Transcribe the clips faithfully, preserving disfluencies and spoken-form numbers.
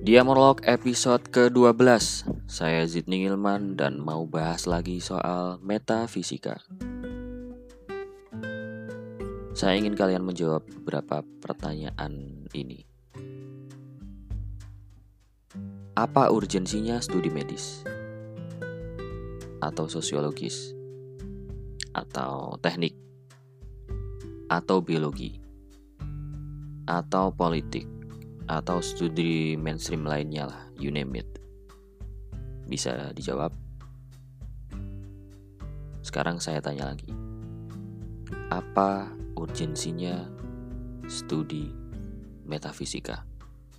Dia Monolog episode kedua belas. Saya Zidni Ilman dan mau bahas lagi soal metafisika. Saya ingin kalian menjawab beberapa pertanyaan ini. Apa urgensinya studi medis? Atau sosiologis? Atau teknik? Atau biologi? Atau politik? Atau studi mainstream lainnya lah, you name it. Bisa dijawab? Sekarang saya tanya lagi. Apa urgensinya studi metafisika?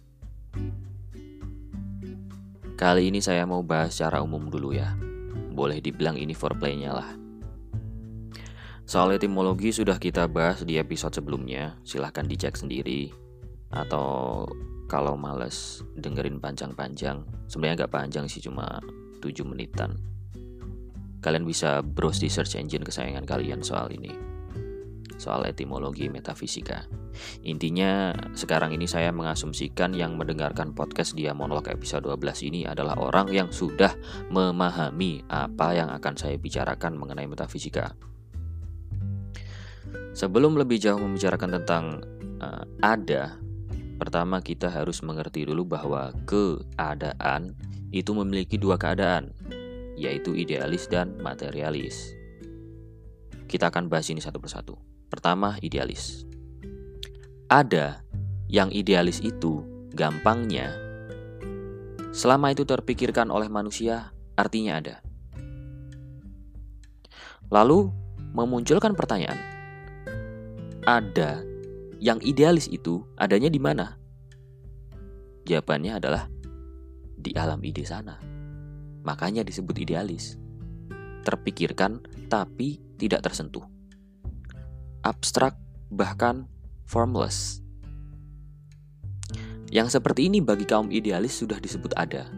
Kali ini saya mau bahas secara umum dulu ya. Boleh dibilang ini foreplay-nya lah. Soal etimologi sudah kita bahas di episode sebelumnya, silahkan dicek sendiri. Atau kalau males dengerin panjang-panjang, sebenarnya gak panjang sih, cuma tujuh menitan. Kalian bisa browse di search engine kesayangan kalian soal ini, soal etimologi metafisika. Intinya sekarang ini saya mengasumsikan yang mendengarkan podcast Dia Monolog episode dua belas ini adalah orang yang sudah memahami apa yang akan saya bicarakan mengenai metafisika. Sebelum lebih jauh membicarakan tentang uh, ada, pertama kita harus mengerti dulu bahwa keadaan itu memiliki dua keadaan, yaitu idealis dan materialis. Kita akan bahas ini satu persatu. Pertama, idealis. Ada yang idealis itu gampangnya, selama itu terpikirkan oleh manusia, artinya ada. Lalu memunculkan pertanyaan, ada yang idealis itu adanya di mana? Jawabannya adalah di alam ide sana. Makanya disebut idealis. Terpikirkan tapi tidak tersentuh. Abstrak bahkan formless. Yang seperti ini bagi kaum idealis sudah disebut ada.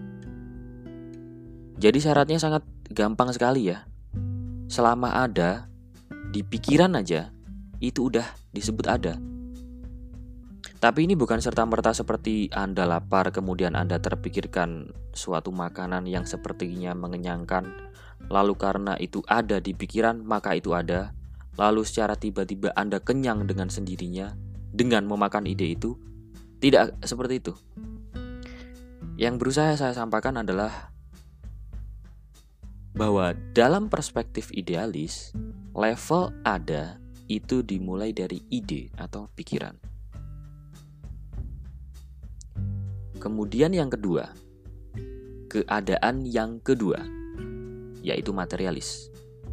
Jadi syaratnya sangat gampang sekali ya. Selama ada, di pikiran aja, itu udah disebut ada. Tapi ini bukan serta-merta seperti Anda lapar kemudian Anda terpikirkan suatu makanan yang sepertinya mengenyangkan, lalu karena itu ada di pikiran maka itu ada, lalu secara tiba-tiba Anda kenyang dengan sendirinya dengan memakan ide itu. Tidak seperti itu. Yang berusaha saya sampaikan adalah bahwa dalam perspektif idealis, level ada itu dimulai dari ide atau pikiran. Kemudian yang kedua, keadaan yang kedua, yaitu materialis.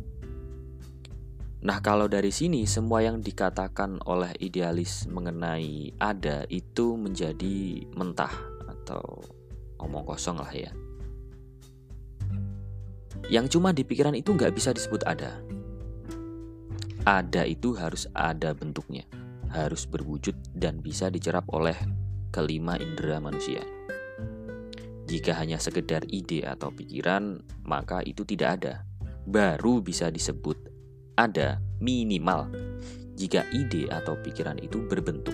Nah, kalau dari sini semua yang dikatakan oleh idealis mengenai ada itu menjadi mentah atau omong kosong lah ya. Yang cuma di pikiran itu nggak bisa disebut ada. Ada itu harus ada bentuknya, harus berwujud dan bisa dicerap oleh kelima indera manusia. Jika hanya sekedar ide atau pikiran, maka itu tidak ada. Baru bisa disebut ada minimal jika ide atau pikiran itu berbentuk.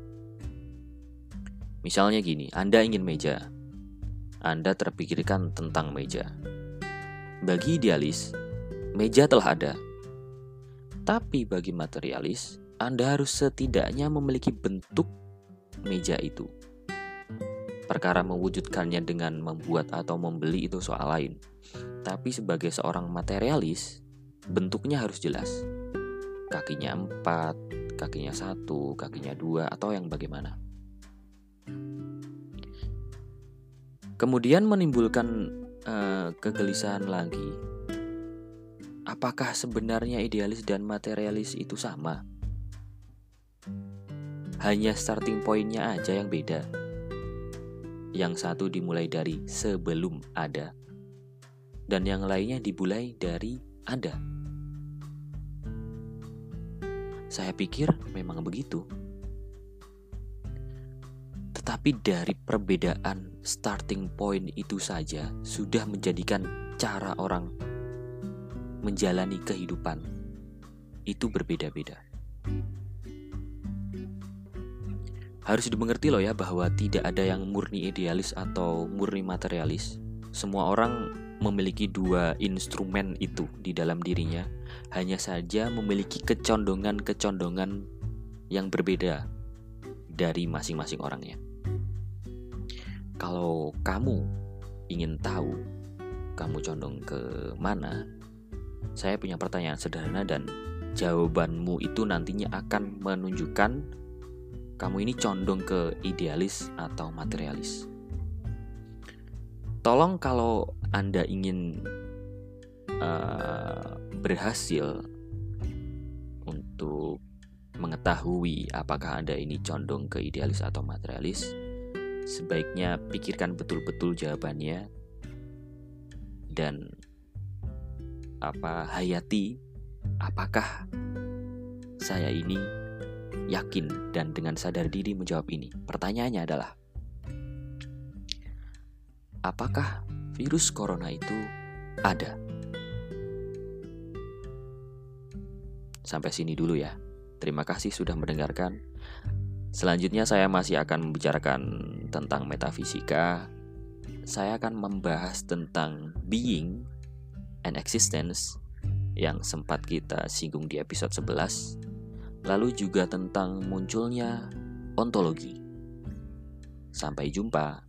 Misalnya gini, Anda ingin meja. Anda terpikirkan tentang meja. Bagi idealis, meja telah ada. Tapi bagi materialis, Anda harus setidaknya memiliki bentuk meja itu. Perkara mewujudkannya dengan membuat atau membeli itu soal lain. Tapi sebagai seorang materialis, bentuknya harus jelas. Kakinya empat, kakinya satu, kakinya dua, atau yang bagaimana. Kemudian menimbulkan uh, kegelisahan lagi. Apakah sebenarnya idealis dan materialis itu sama? Hanya starting point-nya aja yang beda. Yang satu dimulai dari sebelum ada, dan yang lainnya dimulai dari ada. Saya pikir memang begitu. Tetapi dari perbedaan starting point itu saja sudah menjadikan cara orang menjalani kehidupan itu berbeda-beda. Harus dimengerti loh ya bahwa tidak ada yang murni idealis atau murni materialis. Semua orang memiliki dua instrumen itu di dalam dirinya, hanya saja memiliki kecondongan-kecondongan yang berbeda dari masing-masing orangnya. Kalau kamu ingin tahu kamu condong ke mana, saya punya pertanyaan sederhana dan jawabanmu itu nantinya akan menunjukkan kamu ini condong ke idealis atau materialis. Tolong kalau Anda ingin uh, berhasil untuk mengetahui apakah Anda ini condong ke idealis atau materialis, sebaiknya pikirkan betul-betul jawabannya dan apa hayati apakah saya ini yakin dan dengan sadar diri menjawab ini. Pertanyaannya adalah, apakah virus corona itu ada? Sampai sini dulu ya. Terima kasih sudah mendengarkan. Selanjutnya saya masih akan membicarakan tentang metafisika. Saya akan membahas tentang being and existence yang sempat kita singgung di episode sebelas. Lalu juga tentang munculnya ontologi. Sampai jumpa.